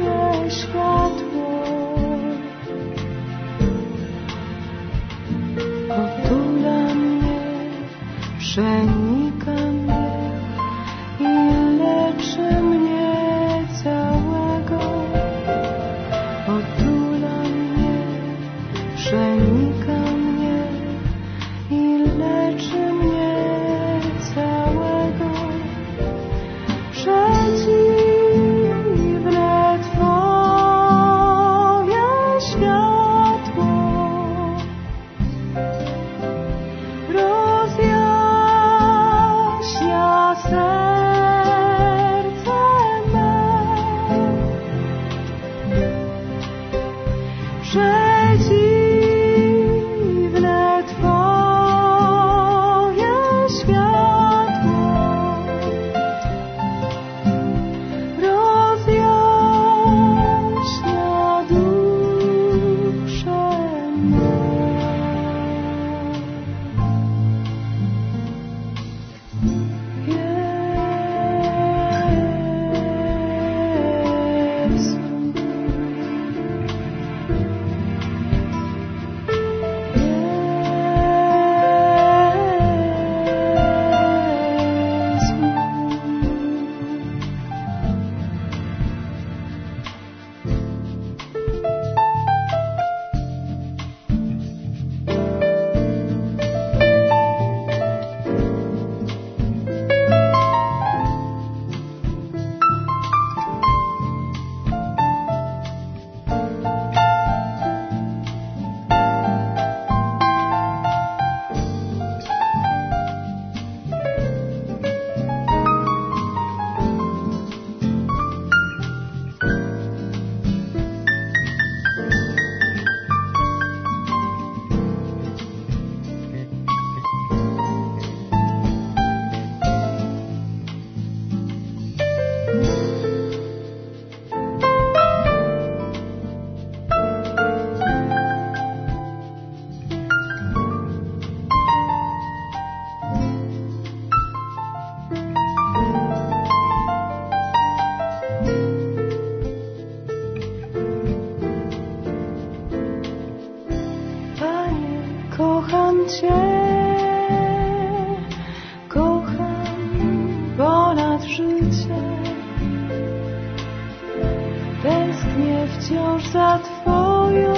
wciąż za Twoją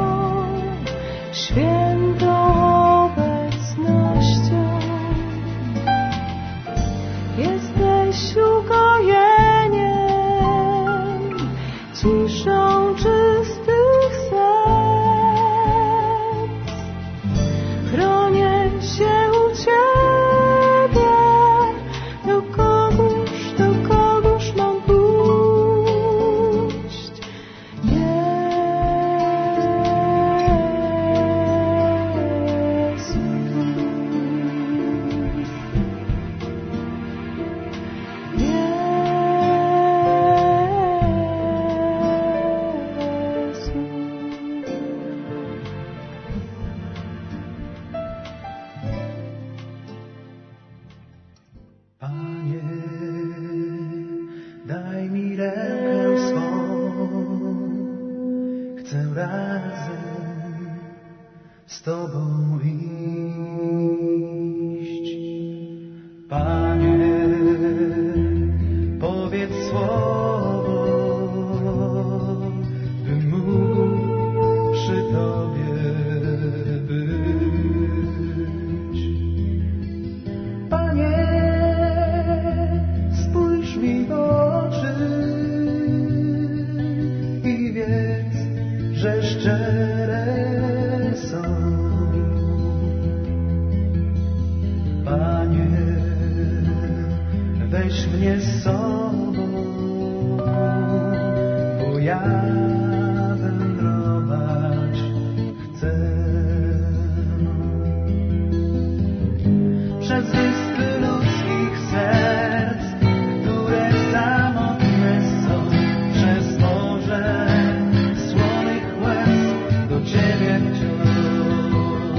świętą obecnością. Jesteś ukojeniem, ciszą czystych serc. Chronię się u Ciebie, do kogóż, do kogóż mam pójść? Jezu. Panie, daj mi rękę swą, chcę razem z Tobą iść. Panie, powiedz słowo, bym mógł przy Tobie być. Panie, spójrz mi w oczy i wiedz, że szczere są. Panie, weź mnie z sobą, bo ja wędrować chcę. Przez wyspy ludzkich serc, które samotne są, przez morze słonych łez do Ciebie wciąż,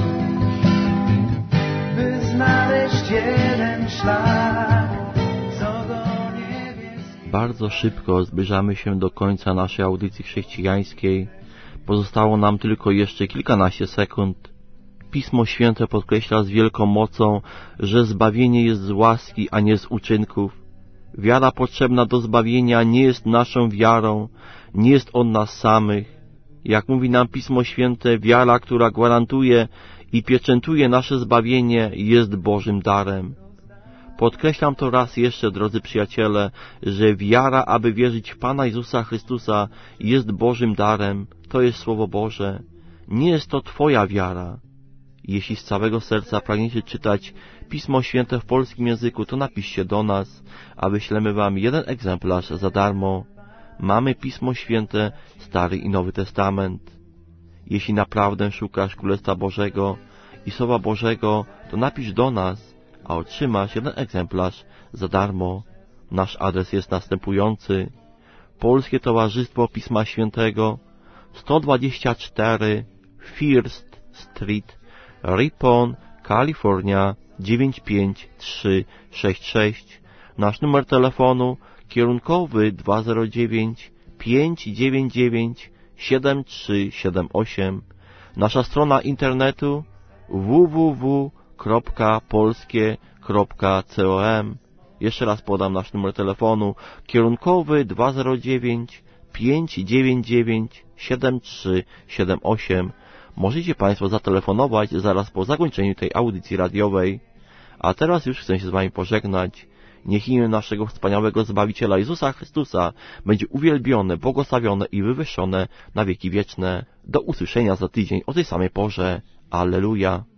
by znaleźć jeden szlak, co do niebieski. Bardzo szybko zbliżamy się do końca naszej audycji chrześcijańskiej. Pozostało nam tylko jeszcze kilkanaście sekund. Pismo Święte podkreśla z wielką mocą, że zbawienie jest z łaski, a nie z uczynków. Wiara potrzebna do zbawienia nie jest naszą wiarą, nie jest od nas samych. Jak mówi nam Pismo Święte, wiara, która gwarantuje i pieczętuje nasze zbawienie, jest Bożym darem. Podkreślam to raz jeszcze, drodzy przyjaciele, że wiara, aby wierzyć w Pana Jezusa Chrystusa, jest Bożym darem. To jest Słowo Boże. Nie jest to Twoja wiara. Jeśli z całego serca pragniecie czytać Pismo Święte w polskim języku, to napiszcie do nas, a wyślemy Wam jeden egzemplarz za darmo. Mamy Pismo Święte, Stary i Nowy Testament. Jeśli naprawdę szukasz Królestwa Bożego i Słowa Bożego, to napisz do nas, a otrzymasz jeden egzemplarz za darmo. Nasz adres jest następujący: Polskie Towarzystwo Pisma Świętego, sto dwadzieścia cztery First Street, Ripon, Kalifornia dziewięć pięć trzy sześć sześć. Nasz numer telefonu kierunkowy dwa zero dziewięć pięć dziewięć dziewięć siedem trzy siedem osiem. Nasza strona internetu w w w kropka polskie kropka com. Jeszcze raz podam nasz numer telefonu kierunkowy dwa zero dziewięć pięć dziewięć dziewięć siedem trzy siedem osiem. Możecie Państwo zatelefonować zaraz po zakończeniu tej audycji radiowej. A teraz już chcę się z Wami pożegnać. Niech imię naszego wspaniałego Zbawiciela Jezusa Chrystusa będzie uwielbione, błogosławione i wywyższone na wieki wieczne. Do usłyszenia za tydzień o tej samej porze. Alleluja.